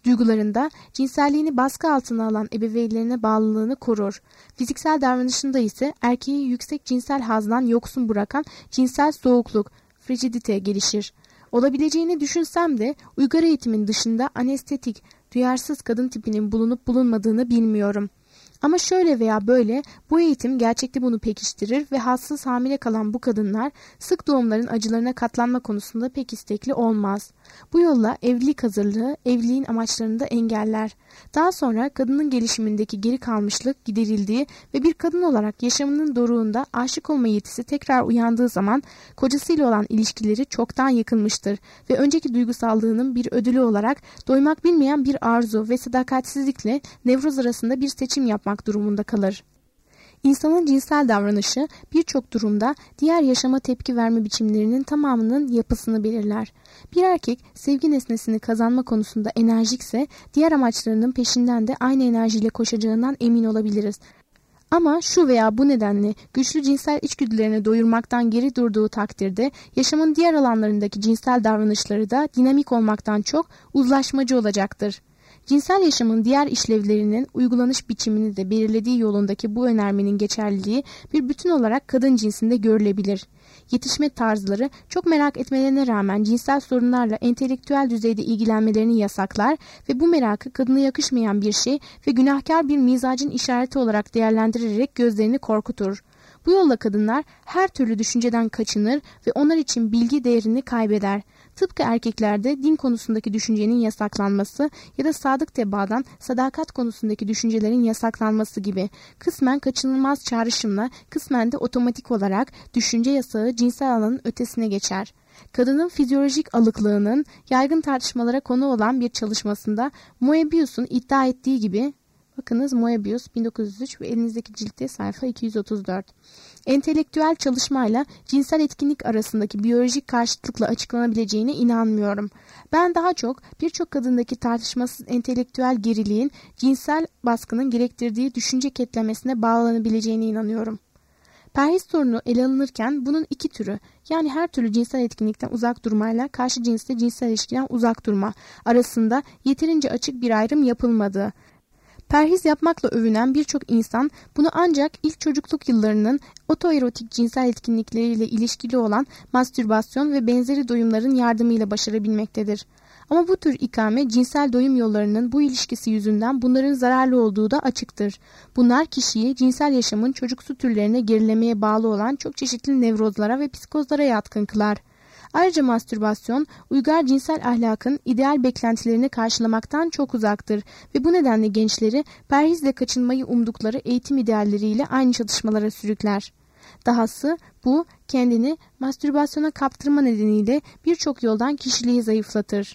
Duygularında cinselliğini baskı altına alan ebeveynlerine bağlılığını korur. Fiziksel davranışında ise erkeği yüksek cinsel hazdan yoksun bırakan cinsel soğukluk, frigidite gelişir. Olabileceğini düşünsem de uygar eğitimin dışında anestetik, duyarsız kadın tipinin bulunup bulunmadığını bilmiyorum. Ama şöyle veya böyle bu eğitim gerçekte bunu pekiştirir ve hassız hamile kalan bu kadınlar sık doğumların acılarına katlanma konusunda pek istekli olmaz. Bu yolla evlilik hazırlığı evliliğin amaçlarını da engeller. Daha sonra kadının gelişimindeki geri kalmışlık giderildiği ve bir kadın olarak yaşamının doruğunda aşık olma yetisi tekrar uyandığı zaman kocasıyla olan ilişkileri çoktan yıkılmıştır ve önceki duygusallığının bir ödülü olarak doymak bilmeyen bir arzu ve sadakatsizlikle nevroz arasında bir seçim yapmak durumunda kalır. İnsanın cinsel davranışı birçok durumda diğer yaşama tepki verme biçimlerinin tamamının yapısını belirler. Bir erkek sevgi nesnesini kazanma konusunda enerjikse diğer amaçlarının peşinden de aynı enerjiyle koşacağından emin olabiliriz. Ama şu veya bu nedenle güçlü cinsel içgüdülerini doyurmaktan geri durduğu takdirde yaşamın diğer alanlarındaki cinsel davranışları da dinamik olmaktan çok uzlaşmacı olacaktır. Cinsel yaşamın diğer işlevlerinin uygulanış biçimini de belirlediği yolundaki bu önermenin geçerliliği bir bütün olarak kadın cinsinde görülebilir. Yetişme tarzları çok merak etmelerine rağmen cinsel sorunlarla entelektüel düzeyde ilgilenmelerini yasaklar ve bu merakı kadına yakışmayan bir şey ve günahkar bir mizacın işareti olarak değerlendirerek gözlerini korkutur. Bu yolla kadınlar her türlü düşünceden kaçınır ve onlar için bilgi değerini kaybeder. Tıpkı erkeklerde din konusundaki düşüncenin yasaklanması ya da sadık tebaadan sadakat konusundaki düşüncelerin yasaklanması gibi kısmen kaçınılmaz çağrışımla kısmen de otomatik olarak düşünce yasağı cinsel alanın ötesine geçer. Kadının fizyolojik alıklığının yaygın tartışmalara konu olan bir çalışmasında Moebius'un iddia ettiği gibi, bakınız Moebius 1903 ve elinizdeki ciltte sayfa 234. Entelektüel çalışmayla cinsel etkinlik arasındaki biyolojik karşıtlıkla açıklanabileceğine inanmıyorum. Ben daha çok birçok kadındaki tartışmasız entelektüel geriliğin cinsel baskının gerektirdiği düşünce ketlemesine bağlanabileceğine inanıyorum. Perhiz sorunu ele alınırken bunun iki türü, yani her türlü cinsel etkinlikten uzak durmayla karşı cinsle cinsel ilişkiden uzak durma arasında yeterince açık bir ayrım yapılmadığı. Perhiz yapmakla övünen birçok insan bunu ancak ilk çocukluk yıllarının otoerotik cinsel etkinlikleriyle ilişkili olan mastürbasyon ve benzeri doyumların yardımıyla başarabilmektedir. Ama bu tür ikame cinsel doyum yollarının bu ilişkisi yüzünden bunların zararlı olduğu da açıktır. Bunlar kişiyi cinsel yaşamın çocuksu türlerine gerilemeye bağlı olan çok çeşitli nevrozlara ve psikozlara yatkın kılar. Ayrıca mastürbasyon, uygar cinsel ahlakın ideal beklentilerini karşılamaktan çok uzaktır ve bu nedenle gençleri perhizle kaçınmayı umdukları eğitim idealleriyle aynı çatışmalara sürükler. Dahası bu kendini mastürbasyona kaptırma nedeniyle birçok yoldan kişiliği zayıflatır.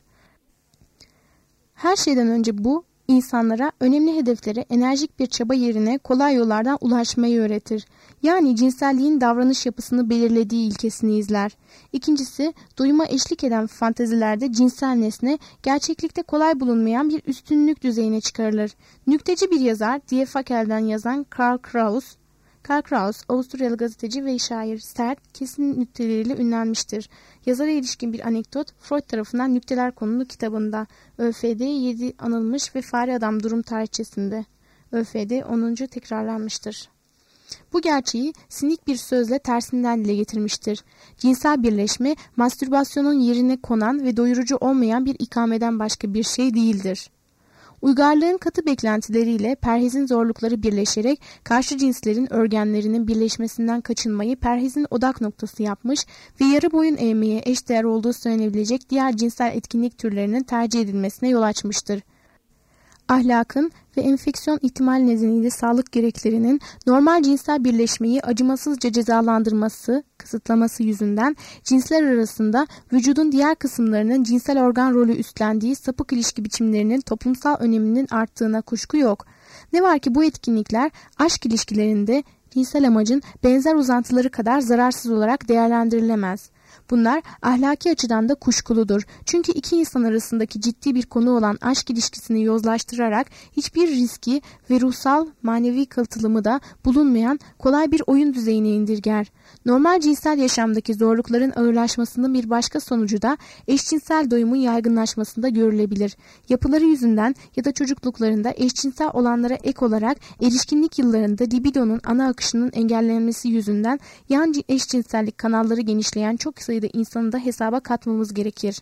Her şeyden önce bu, insanlara önemli hedeflere enerjik bir çaba yerine kolay yollardan ulaşmayı öğretir. Yani cinselliğin davranış yapısını belirlediği ilkesini izler. İkincisi, doyuma eşlik eden fantezilerde cinsel nesne gerçeklikte kolay bulunmayan bir üstünlük düzeyine çıkarılır. Nükteci bir yazar, Die Fackel'den yazan Karl Kraus, Avusturyalı gazeteci ve şair, sert, kesin nükteleriyle ünlenmiştir. Yazara ilişkin bir anekdot Freud tarafından Nükteler konulu kitabında ÖFD 7 anılmış ve Fare Adam durum tarihçesinde ÖFD 10. tekrarlanmıştır. Bu gerçeği sinik bir sözle tersinden dile getirmiştir. Cinsel birleşme, mastürbasyonun yerine konan ve doyurucu olmayan bir ikameden başka bir şey değildir. Uygarlığın katı beklentileriyle perhizin zorlukları birleşerek karşı cinslerin örgenlerinin birleşmesinden kaçınmayı perhizin odak noktası yapmış ve yarı boyun eğmeye eşdeğer olduğu söylenebilecek diğer cinsel etkinlik türlerinin tercih edilmesine yol açmıştır. Ahlakın ve enfeksiyon ihtimal nedeniyle sağlık gereklerinin normal cinsel birleşmeyi acımasızca cezalandırması, kısıtlaması yüzünden cinsler arasında vücudun diğer kısımlarının cinsel organ rolü üstlendiği sapık ilişki biçimlerinin toplumsal öneminin arttığına kuşku yok. Ne var ki bu etkinlikler aşk ilişkilerinde cinsel amacın benzer uzantıları kadar zararsız olarak değerlendirilemez. Bunlar ahlaki açıdan da kuşkuludur. Çünkü iki insan arasındaki ciddi bir konu olan aşk ilişkisini yozlaştırarak hiçbir riski ve ruhsal manevi katılımı da bulunmayan kolay bir oyun düzeyine indirger. Normal cinsel yaşamdaki zorlukların ağırlaşmasının bir başka sonucu da eşcinsel doyumun yaygınlaşmasında görülebilir. Yapıları yüzünden ya da çocukluklarında eşcinsel olanlara ek olarak erişkinlik yıllarında libidonun ana akışının engellenmesi yüzünden yan eşcinsellik kanalları genişleyen çok sayıda insanı da hesaba katmamız gerekir.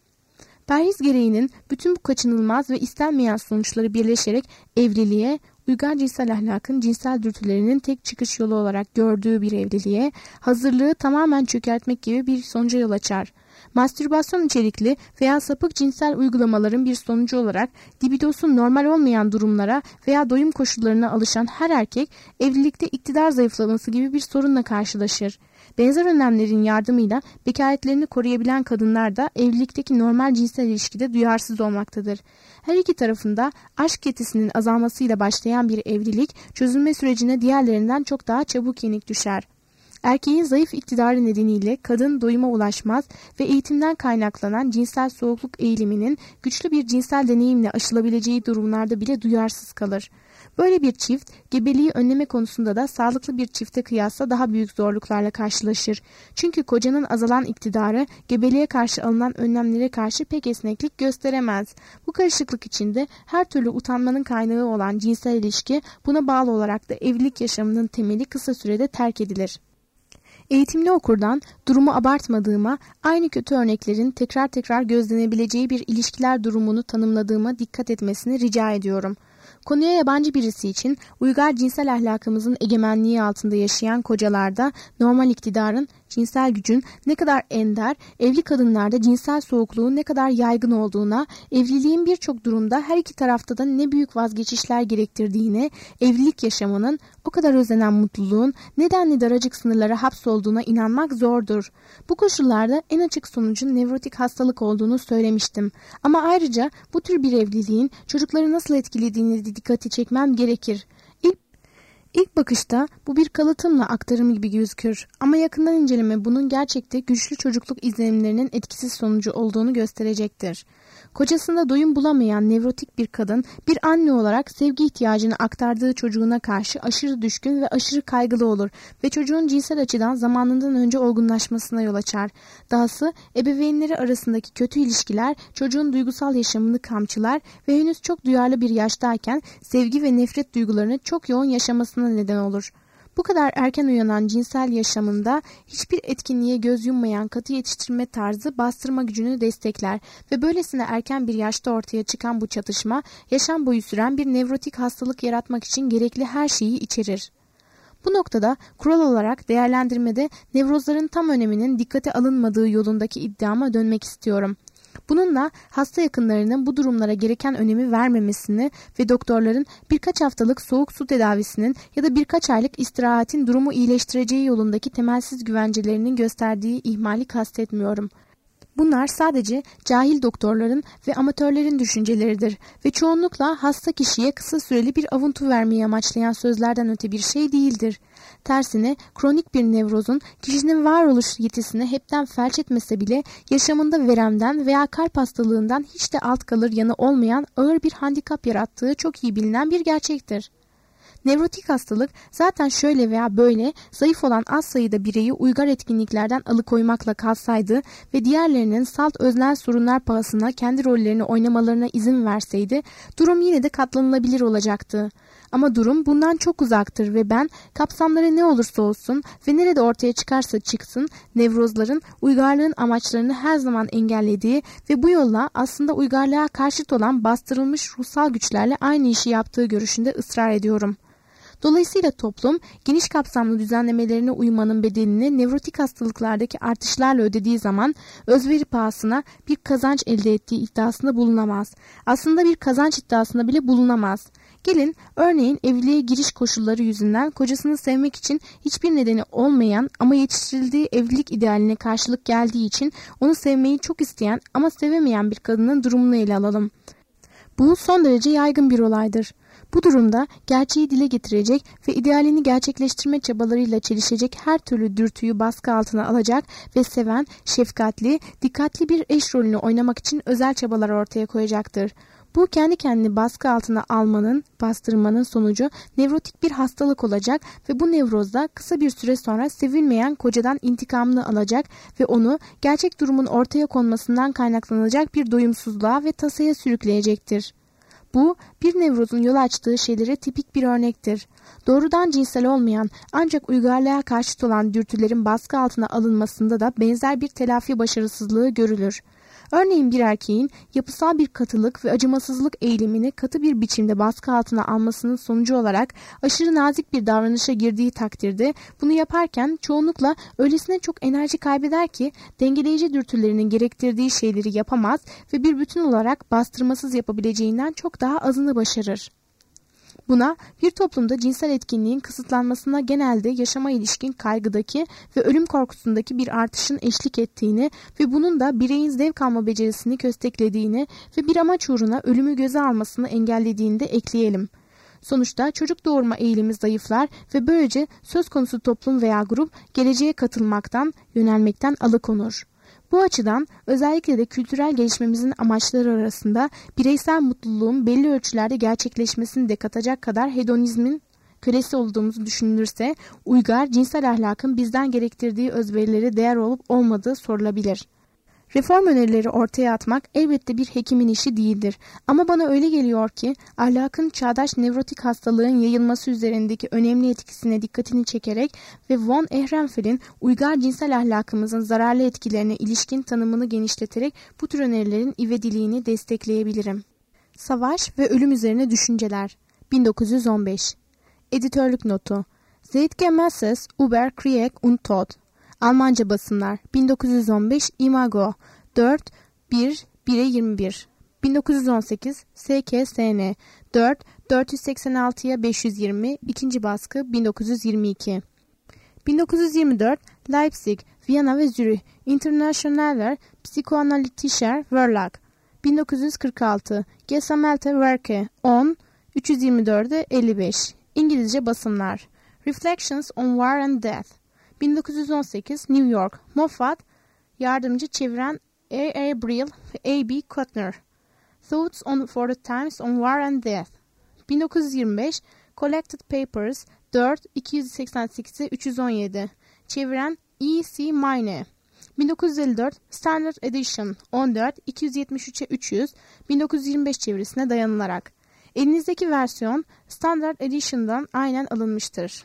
Perhiz gereğinin bütün bu kaçınılmaz ve istenmeyen sonuçları birleşerek evliliğe, uygar cinsel ahlakın cinsel dürtülerinin tek çıkış yolu olarak gördüğü bir evliliğe, hazırlığı tamamen çökertmek gibi bir sonuca yol açar. Mastürbasyon içerikli veya sapık cinsel uygulamaların bir sonucu olarak libidosu normal olmayan durumlara veya doyum koşullarına alışan her erkek evlilikte iktidar zayıflaması gibi bir sorunla karşılaşır. Benzer önlemlerin yardımıyla bekaretlerini koruyabilen kadınlar da evlilikteki normal cinsel ilişkide duyarsız olmaktadır. Her iki tarafında aşk yetisinin azalmasıyla başlayan bir evlilik çözülme sürecine diğerlerinden çok daha çabuk yenik düşer. Erkeğin zayıf iktidarı nedeniyle kadın doyuma ulaşmaz ve eğitimden kaynaklanan cinsel soğukluk eğiliminin güçlü bir cinsel deneyimle aşılabileceği durumlarda bile duyarsız kalır. Böyle bir çift gebeliği önleme konusunda da sağlıklı bir çifte kıyasla daha büyük zorluklarla karşılaşır. Çünkü kocanın azalan iktidarı gebeliğe karşı alınan önlemlere karşı pek esneklik gösteremez. Bu karışıklık içinde her türlü utanmanın kaynağı olan cinsel ilişki, buna bağlı olarak da evlilik yaşamının temeli kısa sürede terk edilir. Eğitimli okurdan durumu abartmadığıma, aynı kötü örneklerin tekrar tekrar gözlenebileceği bir ilişkiler durumunu tanımladığıma dikkat etmesini rica ediyorum. Konuya yabancı birisi için uygar cinsel ahlakımızın egemenliği altında yaşayan kocalarda normal iktidarın, cinsel gücün ne kadar ender, evli kadınlarda cinsel soğukluğun ne kadar yaygın olduğuna, evliliğin birçok durumda her iki tarafta da ne büyük vazgeçişler gerektirdiğine, evlilik yaşamının o kadar özlenen mutluluğun nedenli daracık sınırlara hapsolduğuna inanmak zordur. Bu koşullarda en açık sonucun nevrotik hastalık olduğunu söylemiştim. Ama ayrıca bu tür bir evliliğin çocukları nasıl etkilediğini de dikkati çekmem gerekir. İlk bakışta bu bir kalıtımla aktarım gibi gözükür ama yakından inceleme bunun gerçekte güçlü çocukluk izlenimlerinin etkisiz sonucu olduğunu gösterecektir. Kocasında doyum bulamayan nevrotik bir kadın bir anne olarak sevgi ihtiyacını aktardığı çocuğuna karşı aşırı düşkün ve aşırı kaygılı olur ve çocuğun cinsel açıdan zamanından önce olgunlaşmasına yol açar. Dahası ebeveynleri arasındaki kötü ilişkiler çocuğun duygusal yaşamını kamçılar ve henüz çok duyarlı bir yaştayken sevgi ve nefret duygularını çok yoğun yaşamasına neden olur. Bu kadar erken uyanan cinsel yaşamında hiçbir etkinliğe göz yummayan katı yetiştirme tarzı bastırma gücünü destekler ve böylesine erken bir yaşta ortaya çıkan bu çatışma yaşam boyu süren bir nevrotik hastalık yaratmak için gerekli her şeyi içerir. Bu noktada kural olarak değerlendirmede nevrozların tam öneminin dikkate alınmadığı yolundaki iddiama dönmek istiyorum. Bununla hasta yakınlarının bu durumlara gereken önemi vermemesini ve doktorların birkaç haftalık soğuk su tedavisinin ya da birkaç aylık istirahatin durumu iyileştireceği yolundaki temelsiz güvencelerinin gösterdiği ihmali kastetmiyorum. Bunlar sadece cahil doktorların ve amatörlerin düşünceleridir ve çoğunlukla hasta kişiye kısa süreli bir avuntu vermeyi amaçlayan sözlerden öte bir şey değildir. Tersine kronik bir nevrozun kişinin varoluş yetisini hepten felç etmese bile yaşamında veremden veya kalp hastalığından hiç de alt kalır yanı olmayan ağır bir handikap yarattığı çok iyi bilinen bir gerçektir. Nevrotik hastalık zaten şöyle veya böyle zayıf olan az sayıda bireyi uygar etkinliklerden alıkoymakla kalsaydı ve diğerlerinin salt öznel sorunlar pahasına kendi rollerini oynamalarına izin verseydi durum yine de katlanılabilir olacaktı. Ama durum bundan çok uzaktır ve ben kapsamları ne olursa olsun ve nerede ortaya çıkarsa çıksın nevrozların uygarlığın amaçlarını her zaman engellediği ve bu yolla aslında uygarlığa karşıt olan bastırılmış ruhsal güçlerle aynı işi yaptığı görüşünde ısrar ediyorum. Dolayısıyla toplum geniş kapsamlı düzenlemelerine uymanın bedelini nevrotik hastalıklardaki artışlarla ödediği zaman özveri pahasına bir kazanç elde ettiği iddiasında bulunamaz. Aslında bir kazanç iddiasında bile bulunamaz. Gelin örneğin evliliğe giriş koşulları yüzünden kocasını sevmek için hiçbir nedeni olmayan ama yetiştirildiği evlilik idealine karşılık geldiği için onu sevmeyi çok isteyen ama sevemeyen bir kadının durumunu ele alalım. Bu son derece yaygın bir olaydır. Bu durumda gerçeği dile getirecek ve idealini gerçekleştirme çabalarıyla çelişecek her türlü dürtüyü baskı altına alacak ve seven, şefkatli, dikkatli bir eş rolünü oynamak için özel çabalar ortaya koyacaktır. Bu kendi kendini baskı altına almanın, bastırmanın sonucu nevrotik bir hastalık olacak ve bu nevrozda kısa bir süre sonra sevilmeyen kocadan intikamını alacak ve onu gerçek durumun ortaya konmasından kaynaklanacak bir doyumsuzluğa ve tasaya sürükleyecektir. Bu, bir nevrozun yol açtığı şeylere tipik bir örnektir. Doğrudan cinsel olmayan ancak uygarlığa karşıt olan dürtülerin baskı altına alınmasında da benzer bir telafi başarısızlığı görülür. Örneğin bir erkeğin yapısal bir katılık ve acımasızlık eğilimini katı bir biçimde baskı altına almasının sonucu olarak aşırı nazik bir davranışa girdiği takdirde bunu yaparken çoğunlukla öylesine çok enerji kaybeder ki dengeleyici dürtülerinin gerektirdiği şeyleri yapamaz ve bir bütün olarak bastırmasız yapabileceğinden çok daha azını başarır. Buna bir toplumda cinsel etkinliğin kısıtlanmasına genelde yaşama ilişkin kaygıdaki ve ölüm korkusundaki bir artışın eşlik ettiğini ve bunun da bireyin zevk alma becerisini kösteklediğini ve bir amaç uğruna ölümü göze almasını engellediğini de ekleyelim. Sonuçta çocuk doğurma eğilimi zayıflar ve böylece söz konusu toplum veya grup geleceğe katılmaktan, yönelmekten alıkonur. Bu açıdan özellikle de kültürel gelişmemizin amaçları arasında bireysel mutluluğun belli ölçülerde gerçekleşmesini de katacak kadar hedonizmin kölesi olduğumuzu düşünülürse uygar cinsel ahlakın bizden gerektirdiği özverilere değer olup olmadığı sorulabilir. Reform önerileri ortaya atmak elbette bir hekimin işi değildir. Ama bana öyle geliyor ki ahlakın çağdaş nevrotik hastalığın yayılması üzerindeki önemli etkisine dikkatini çekerek ve von Ehrenfeld'in uygar cinsel ahlakımızın zararlı etkilerine ilişkin tanımını genişleterek bu tür önerilerin ivediliğini destekleyebilirim. Savaş ve ölüm üzerine düşünceler 1915 Editörlük notu Zeitgemäßes über Krieg und Tod Almanca basımlar 1915 Imago 4 1 1'e 21 1918 SKSN 4 486'ya 520 2. baskı 1922 1924 Leipzig, Viyana ve Zürih Internationaler Psychoanalytischer Verlag 1946 Gesammelte Werke 10 324'e 55 İngilizce basımlar Reflections on War and Death 1918 New York Moffat Yardımcı çeviren A. Brill ve A. B. Kuttner Thoughts for the Times on War and Death 1925 Collected Papers 4 288'e 317 Çeviren E. C. Mayne 1954 Standard Edition 14 273'e 300 1925 çevirisine dayanılarak elinizdeki versiyon Standard Edition'dan aynen alınmıştır.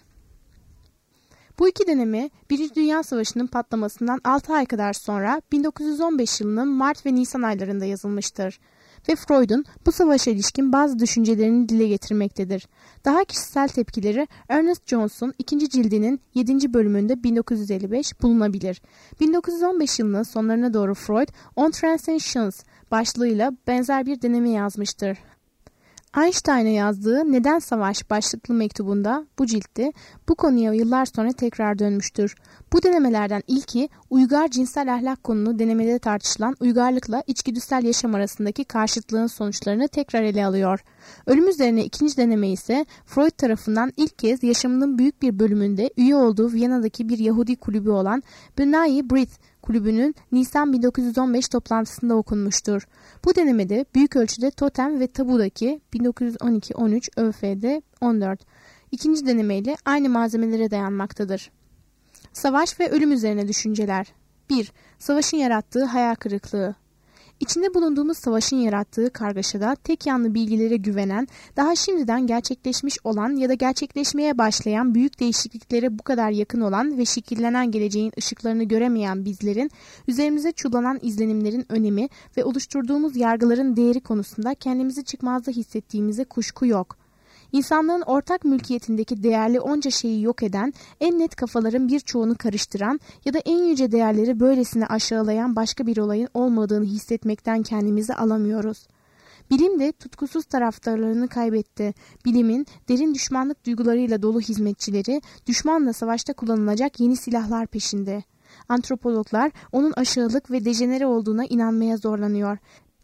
Bu iki deneme 1. Dünya Savaşı'nın patlamasından 6 ay kadar sonra 1915 yılının Mart ve Nisan aylarında yazılmıştır ve Freud'un bu savaşa ilişkin bazı düşüncelerini dile getirmektedir. Daha kişisel tepkileri Ernest Jones'un 2. cildinin 7. bölümünde 1955 bulunabilir. 1915 yılının sonlarına doğru Freud On Transcendence başlığıyla benzer bir deneme yazmıştır. Einstein'a yazdığı Neden Savaş başlıklı mektubunda bu ciltte bu konuya yıllar sonra tekrar dönmüştür. Bu denemelerden ilki uygar cinsel ahlak konunu denemede tartışılan uygarlıkla içgüdüsel yaşam arasındaki karşıtlığın sonuçlarını tekrar ele alıyor. Ölüm üzerine ikinci deneme ise Freud tarafından ilk kez yaşamının büyük bir bölümünde üye olduğu Viyana'daki bir Yahudi kulübü olan B'nai B'rith kulübünün Nisan 1915 toplantısında okunmuştur. Bu denemede büyük ölçüde Totem ve Tabu'daki 1912-13 ÖF'de 14. İkinci denemeyle aynı malzemelere dayanmaktadır. Savaş ve ölüm üzerine düşünceler 1. Savaşın yarattığı hayal kırıklığı. İçinde bulunduğumuz savaşın yarattığı kargaşada tek yanlı bilgilere güvenen, daha şimdiden gerçekleşmiş olan ya da gerçekleşmeye başlayan büyük değişikliklere bu kadar yakın olan ve şekillenen geleceğin ışıklarını göremeyen bizlerin, üzerimize çullanan izlenimlerin önemi ve oluşturduğumuz yargıların değeri konusunda kendimizi çıkmazda hissettiğimize kuşku yok. İnsanlığın ortak mülkiyetindeki değerli onca şeyi yok eden, en net kafaların birçoğunu karıştıran ya da en yüce değerleri böylesine aşağılayan başka bir olayın olmadığını hissetmekten kendimizi alamıyoruz. Bilim de tutkusuz taraftarlarını kaybetti. Bilimin derin düşmanlık duygularıyla dolu hizmetçileri, düşmanla savaşta kullanılacak yeni silahlar peşinde. Antropologlar onun aşağılık ve dejenere olduğuna inanmaya zorlanıyor.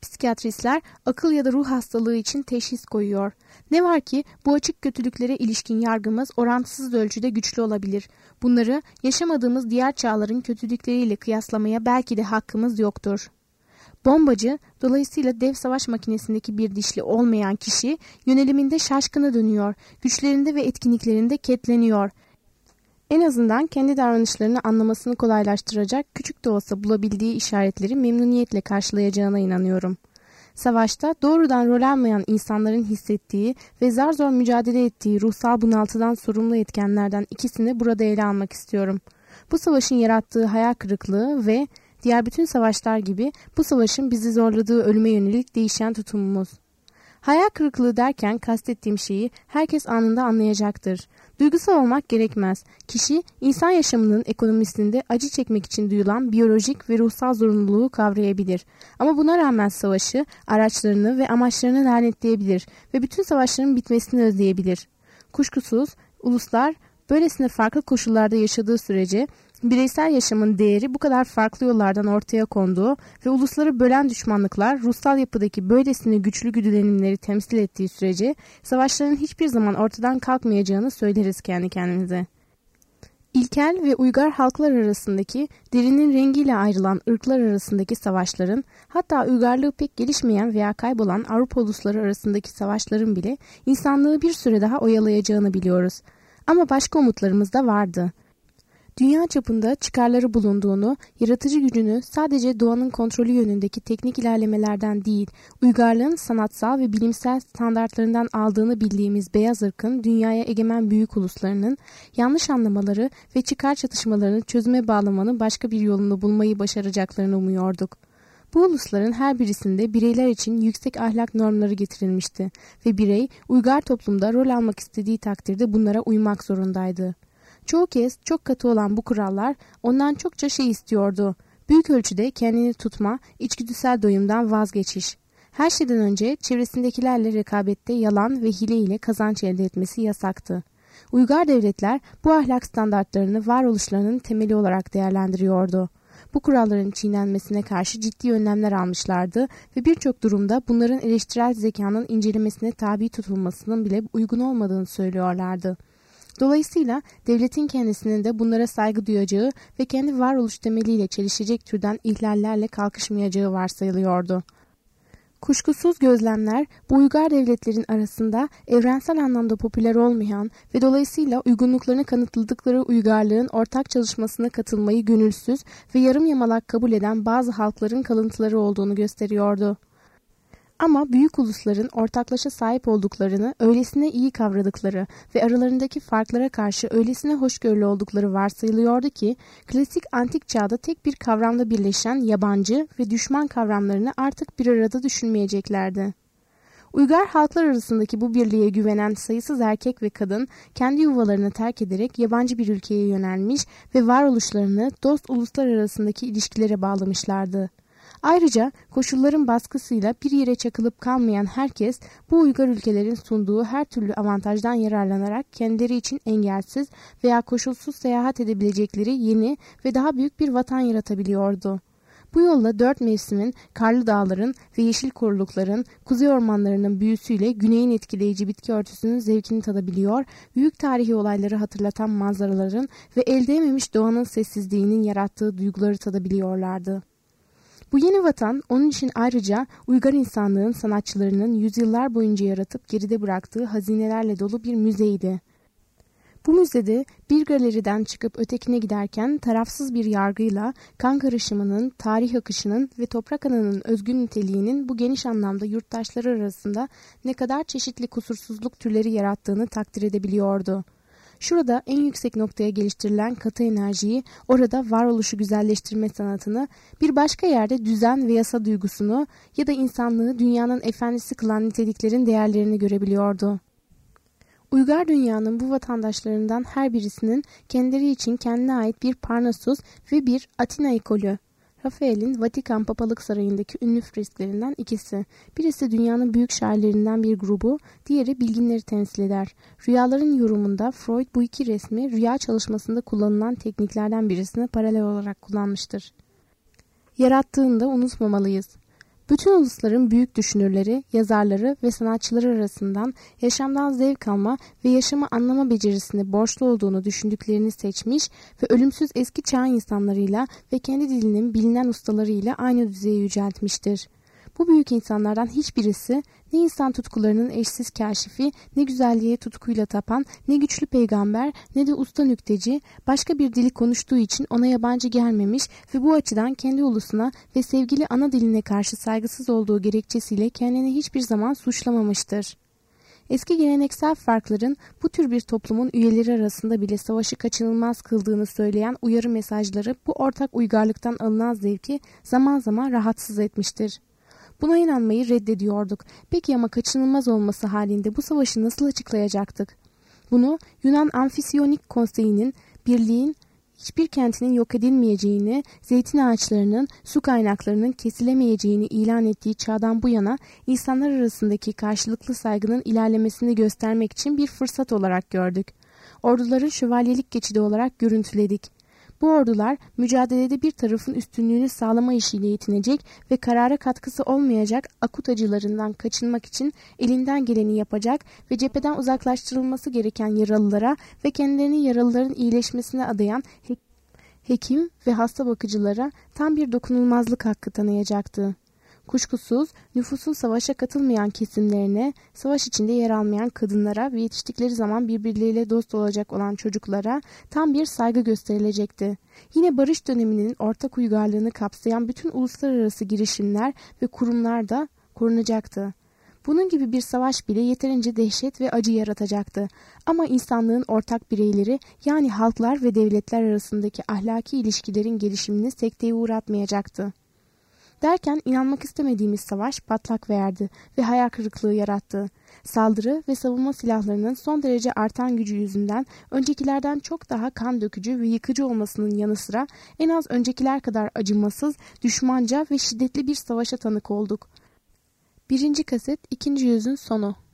Psikiyatristler akıl ya da ruh hastalığı için teşhis koyuyor. Ne var ki bu açık kötülüklere ilişkin yargımız orantısız ölçüde güçlü olabilir. Bunları yaşamadığımız diğer çağların kötülükleriyle kıyaslamaya belki de hakkımız yoktur. Bombacı, dolayısıyla dev savaş makinesindeki bir dişli olmayan kişi yöneliminde şaşkına dönüyor, güçlerinde ve etkinliklerinde ketleniyor. En azından kendi davranışlarını anlamasını kolaylaştıracak küçük de olsa bulabildiği işaretleri memnuniyetle karşılayacağına inanıyorum. Savaşta doğrudan rol almayan insanların hissettiği ve zar zor mücadele ettiği ruhsal bunaltıdan sorumlu etkenlerden ikisini burada ele almak istiyorum. Bu savaşın yarattığı hayal kırıklığı ve diğer bütün savaşlar gibi bu savaşın bizi zorladığı ölüme yönelik değişen tutumumuz. Hayal kırıklığı derken kastettiğim şeyi herkes anında anlayacaktır. Duygusal olmak gerekmez. Kişi, insan yaşamının ekonomisinde acı çekmek için duyulan biyolojik ve ruhsal zorunluluğu kavrayabilir. Ama buna rağmen savaşı, araçlarını ve amaçlarını lanetleyebilir ve bütün savaşların bitmesini özleyebilir. Kuşkusuz, uluslar böylesine farklı koşullarda yaşadığı sürece bireysel yaşamın değeri bu kadar farklı yollardan ortaya konduğu ve ulusları bölen düşmanlıklar ruhsal yapıdaki böylesine güçlü güdülenimleri temsil ettiği sürece savaşların hiçbir zaman ortadan kalkmayacağını söyleriz kendi kendimize. İlkel ve uygar halklar arasındaki derinin rengiyle ayrılan ırklar arasındaki savaşların, hatta uygarlığı pek gelişmeyen veya kaybolan Avrupa ulusları arasındaki savaşların bile insanlığı bir süre daha oyalayacağını biliyoruz. Ama başka umutlarımız da vardı. Dünya çapında çıkarları bulunduğunu, yaratıcı gücünü sadece doğanın kontrolü yönündeki teknik ilerlemelerden değil, uygarlığın sanatsal ve bilimsel standartlarından aldığını bildiğimiz beyaz ırkın dünyaya egemen büyük uluslarının yanlış anlamaları ve çıkar çatışmalarını çözüme bağlamanın başka bir yolunu bulmayı başaracaklarını umuyorduk. Bu ulusların her birisinde bireyler için yüksek ahlak normları getirilmişti ve birey uygar toplumda rol almak istediği takdirde bunlara uymak zorundaydı. Çoğu kez çok katı olan bu kurallar ondan çokça şey istiyordu. Büyük ölçüde kendini tutma, içgüdüsel doyumdan vazgeçiş. Her şeyden önce çevresindekilerle rekabette yalan ve hile ile kazanç elde etmesi yasaktı. Uygar devletler bu ahlak standartlarını varoluşlarının temeli olarak değerlendiriyordu. Bu kuralların çiğnenmesine karşı ciddi önlemler almışlardı ve birçok durumda bunların eleştirel zekanın incelemesine tabi tutulmasının bile uygun olmadığını söylüyorlardı. Dolayısıyla devletin kendisinin de bunlara saygı duyacağı ve kendi varoluş temeliyle çelişecek türden ihlallerle kalkışmayacağı varsayılıyordu. Kuşkusuz gözlemler bu uygar devletlerin arasında evrensel anlamda popüler olmayan ve dolayısıyla uygunluklarını kanıtladıkları uygarlığın ortak çalışmasına katılmayı gönülsüz ve yarım yamalak kabul eden bazı halkların kalıntıları olduğunu gösteriyordu. Ama büyük ulusların ortaklaşa sahip olduklarını öylesine iyi kavradıkları ve aralarındaki farklara karşı öylesine hoşgörülü oldukları varsayılıyordu ki, klasik antik çağda tek bir kavramda birleşen yabancı ve düşman kavramlarını artık bir arada düşünmeyeceklerdi. Uygar halklar arasındaki bu birliğe güvenen sayısız erkek ve kadın kendi yuvalarını terk ederek yabancı bir ülkeye yönelmiş ve varoluşlarını dost uluslar arasındaki ilişkilere bağlamışlardı. Ayrıca koşulların baskısıyla bir yere çakılıp kalmayan herkes bu uygar ülkelerin sunduğu her türlü avantajdan yararlanarak kendileri için engelsiz veya koşulsuz seyahat edebilecekleri yeni ve daha büyük bir vatan yaratabiliyordu. Bu yolla 4 mevsimin, karlı dağların ve yeşil korulukların, kuzey ormanlarının büyüsüyle güneyin etkileyici bitki örtüsünün zevkini tadabiliyor, büyük tarihi olayları hatırlatan manzaraların ve elde edememiş doğanın sessizliğinin yarattığı duyguları tadabiliyorlardı. Bu yeni vatan onun için ayrıca uygar insanlığın sanatçılarının yüzyıllar boyunca yaratıp geride bıraktığı hazinelerle dolu bir müzeydi. Bu müzede bir galeriden çıkıp ötekine giderken tarafsız bir yargıyla kan karışımının, tarih akışının ve toprak ananın özgün niteliğinin bu geniş anlamda yurttaşları arasında ne kadar çeşitli kusursuzluk türleri yarattığını takdir edebiliyordu. Şurada en yüksek noktaya geliştirilen katı enerjiyi, orada varoluşu güzelleştirme sanatını, bir başka yerde düzen ve yasa duygusunu ya da insanlığı dünyanın efendisi kılan niteliklerin değerlerini görebiliyordu. Uygar dünyanın bu vatandaşlarından her birisinin kendileri için kendine ait bir Parnassus ve bir Atina ekolü. Rafael'in Vatikan Papalık Sarayı'ndaki ünlü fresklerinden ikisi. Birisi dünyanın büyük şairlerinden bir grubu, diğeri bilginleri temsil eder. Rüyaların yorumunda Freud bu iki resmi rüya çalışmasında kullanılan tekniklerden birisine paralel olarak kullanmıştır. Yarattığında unutmamalıyız. Bütün ulusların büyük düşünürleri, yazarları ve sanatçıları arasından yaşamdan zevk alma ve yaşamı anlama becerisine borçlu olduğunu düşündüklerini seçmiş ve ölümsüz eski çağ insanlarıyla ve kendi dilinin bilinen ustalarıyla aynı düzeye yüceltmiştir. Bu büyük insanlardan hiçbirisi ne insan tutkularının eşsiz kâşifi, ne güzelliğe tutkuyla tapan, ne güçlü peygamber, ne de usta nükteci, başka bir dili konuştuğu için ona yabancı gelmemiş ve bu açıdan kendi ulusuna ve sevgili ana diline karşı saygısız olduğu gerekçesiyle kendini hiçbir zaman suçlamamıştır. Eski geleneksel farkların bu tür bir toplumun üyeleri arasında bile savaşı kaçınılmaz kıldığını söyleyen uyarı mesajları bu ortak uygarlıktan alınan zevki zaman zaman rahatsız etmiştir. Buna inanmayı reddediyorduk. Peki ama kaçınılmaz olması halinde bu savaşı nasıl açıklayacaktık? Bunu Yunan Amfisyonik Konseyi'nin birliğin hiçbir kentinin yok edilmeyeceğini, zeytin ağaçlarının, su kaynaklarının kesilemeyeceğini ilan ettiği çağdan bu yana insanlar arasındaki karşılıklı saygının ilerlemesini göstermek için bir fırsat olarak gördük. Orduların şövalyelik geçidi olarak görüntüledik. Bu ordular mücadelede bir tarafın üstünlüğünü sağlama işiyle yetinecek ve karara katkısı olmayacak akut acılarından kaçınmak için elinden geleni yapacak ve cepheden uzaklaştırılması gereken yaralılara ve kendilerini yaralıların iyileşmesine adayan hekim ve hasta bakıcılara tam bir dokunulmazlık hakkı tanıyacaktı. Kuşkusuz nüfusun savaşa katılmayan kesimlerine, savaş içinde yer almayan kadınlara ve yetiştikleri zaman birbirleriyle dost olacak olan çocuklara tam bir saygı gösterilecekti. Yine barış döneminin ortak uygarlığını kapsayan bütün uluslararası girişimler ve kurumlar da korunacaktı. Bunun gibi bir savaş bile yeterince dehşet ve acı yaratacaktı. Ama insanlığın ortak bireyleri yani halklar ve devletler arasındaki ahlaki ilişkilerin gelişimini sekteye uğratmayacaktı. Derken inanmak istemediğimiz savaş patlak verdi ve hayal kırıklığı yarattı. Saldırı ve savunma silahlarının son derece artan gücü yüzünden öncekilerden çok daha kan dökücü ve yıkıcı olmasının yanı sıra en az öncekiler kadar acımasız, düşmanca ve şiddetli bir savaşa tanık olduk. 1. kaset 2. yüzün sonu.